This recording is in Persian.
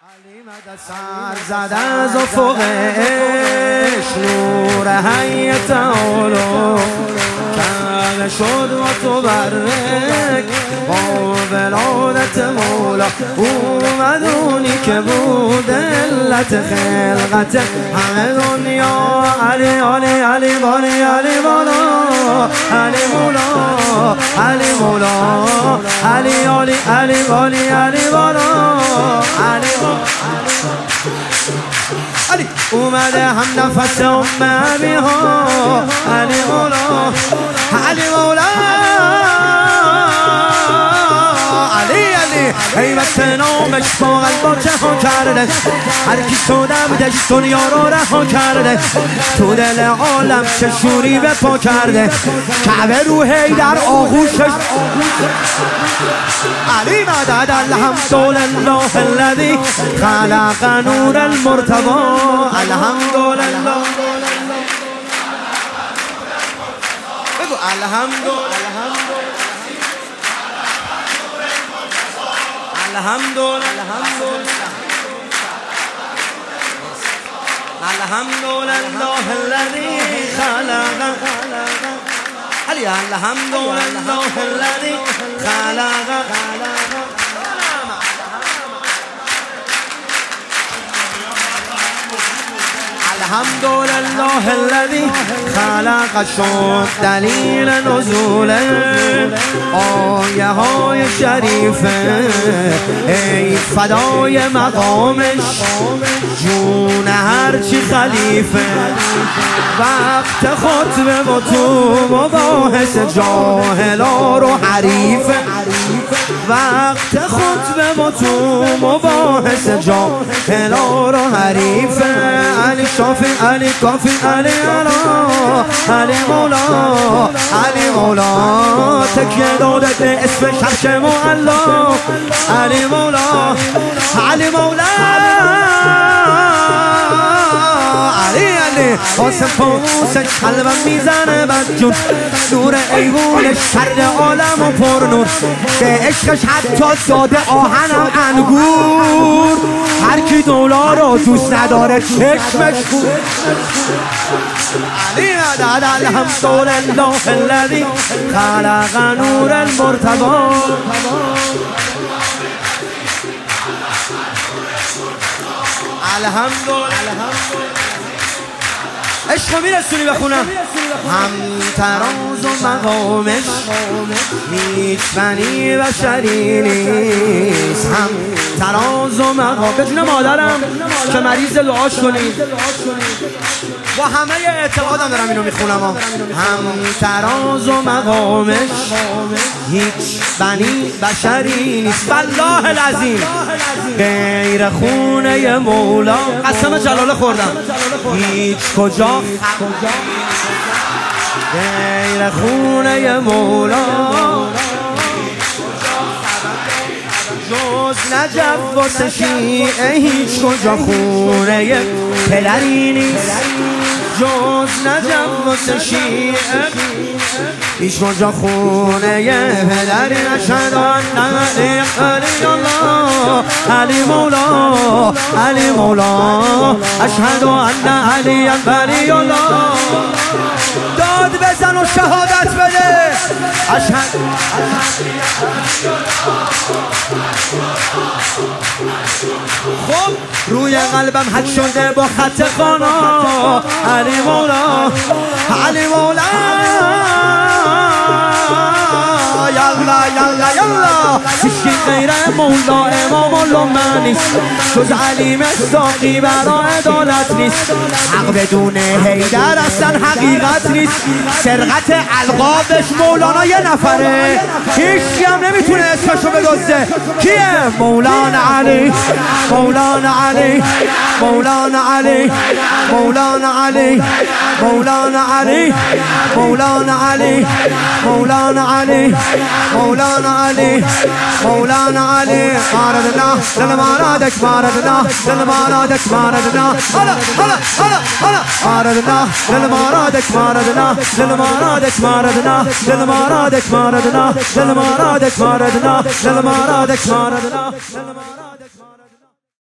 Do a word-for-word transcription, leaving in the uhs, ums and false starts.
علی مدد سر زد از افق عشق نور حی تعالی کرده شد و تو برک با ولادت مولا اومد اونی که بود علت خلقت همه دنیا علی علی علی بالی علی بالا علی مولا علی مولا علی علی علی بالی علی بالا علی علی اومده هم نفس اممی ها علی مولا علی مولا علی علی حیبت نامش با قلبا جهان کرده هر کی شده بودش دنیا رو رها کرده تو دل عالم چه شوری به پا کرده کعبه رو حیدر آغوشش علی مدد الحمدلله الذی خلق نور المرتضی الحمدلله بگو الحمدلله الحمدلله الحمدلله الذي خلق علی الحمدلله الذي خلق الحمدلله الذي خلق شد دلیل نزول آیه های شریفه ای فدای مقامش جون هرچی خلیفه وقت خطبه و تو مباحث جاهلا رو حریفه وقت خطبه و تو مباحث جاهلا رو حریفه علی شافی علی کافی علی علا علی مولا علی مولا تکیه داده به اسم شمش معلا علی مولا علی مولا علی علی آسم فانوسش قلبم میزنه بد جون نور ایوونش کرده عالم و پر نور به عشقش حتی داده آهنم انگور هر کی دولا رو دوست نداره چشمش کور علی مدد الحمدلله الذی خلق نور المرتضی الحمدلله عشق میرسونی بخونم هم تراز و مقامش هیچ بنی بشری نیست هم تراز و مقام به جون مادرم که مریض لعاش کنید با همه اعتقادم دارم اینو میخونم هم تراز و مقامش هیچ بنی بشری نیست والله العظیم غیر خونه مولا قسم جلاله خوردم هیچ کجا غیر خونه مولا جز نجف واسه شیعه هیچ کجا خونه پدری نیست جز نجف واسه شیعه هیچ کجا خونه پدری نشد علی علی الله علی مولا علی مولا اشهد ان علی ولی الله داد بزن و شهادت بده اشهد خب روی قلبم حک شده با خط خانا علی مولا علی مولا یالا یالا یالا هیچی غیر مولا امام الله نیست جز علی مصداقی برا عدالت نیست حق بدون حیدر اصلا حقیقت نیست سرقت القابش مولانا یه نفره هیچی هم نمیتونه اسمشو بدزده کیه مولانا علی مولانا علی مولانا علی مولانا علی مولانا علی مولانا علی مولانا علی مولانا علی مولانا علی ماردنا دل مارادک ماردنا دل مارادک ماردنا هلا هلا هلا هلا ماردنا دل مارادک ماردنا دل مارادک ماردنا دل مارادک ماردنا دل مارادک ماردنا دل مارادک ماردنا دل مارادک